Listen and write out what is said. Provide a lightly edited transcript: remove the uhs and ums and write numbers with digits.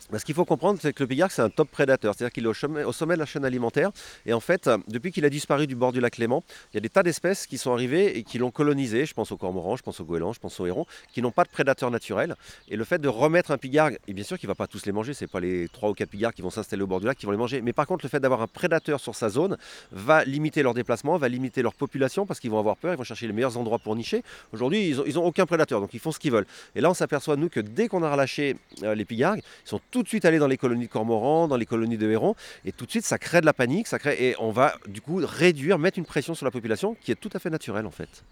Ce qu'il faut comprendre, c'est que le pigargue, c'est un top prédateur, c'est-à-dire qu'il est au sommet de la chaîne alimentaire. Et en fait, depuis qu'il a disparu du bord du lac Léman, il y a des tas d'espèces qui sont arrivées et qui l'ont colonisé. Je pense au cormoran, je pense au goéland, je pense au héron, qui n'ont pas de prédateurs naturels. Et le fait de remettre un pigargue, et bien sûr qu'il ne va pas tous les manger, c'est pas les 3 ou 4 pigargues qui vont s'installer au bord du lac qui vont les manger. Mais par contre, le fait d'avoir un prédateur sur sa zone va limiter leur déplacement, va limiter leur population parce qu'ils vont avoir peur, ils vont chercher les meilleurs endroits pour nicher. Aujourd'hui, ils ont aucun prédateur, donc ils font ce qu'ils veulent. Et là, on s'aperçoit, nous, que dès qu'on a relâché les pigargues, ils sont tout de suite allés dans les colonies de cormorans, dans les colonies de hérons, et tout de suite ça crée de la panique, et on va du coup réduire, mettre une pression sur la population qui est tout à fait naturelle en fait.